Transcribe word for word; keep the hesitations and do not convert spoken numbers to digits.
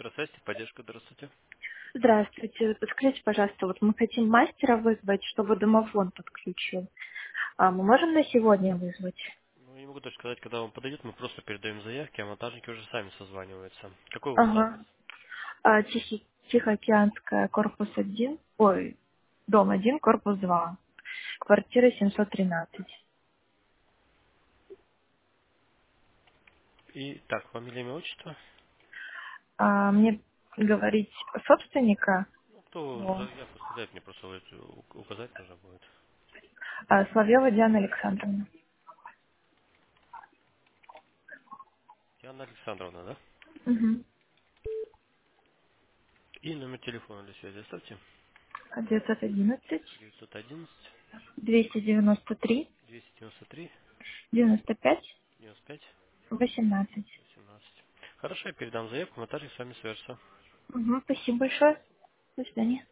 Электросвязь, поддержка, здравствуйте. Здравствуйте. Подскажите, пожалуйста, вот мы хотим мастера вызвать, чтобы домофон подключил. А мы можем на сегодня вызвать? Ну, не могу точно сказать, когда он подойдет, мы просто передаем заявки, а монтажники уже сами созваниваются. Какой у вас адрес? Ага. А, Тихий, Тихоокеанская, корпус один. Ой, дом один, корпус два. Квартира семьсот тринадцать. И так, фамилия, имя, отчество. А, мне говорить собственника? Ну, кто О. заявку сказать, мне просто вот у- указать нужно будет. А, Соловьева Диана Александровна. Диана Александровна, да? Угу. И номер телефона для связи оставьте. девятьсот одиннадцать, девятьсот одиннадцать двести девяносто три, двести девяносто три девяносто пять, девяносто пять восемнадцать. восемнадцать. Хорошо, я передам заявку, монтажник с вами свяжется. Угу, спасибо большое. До свидания.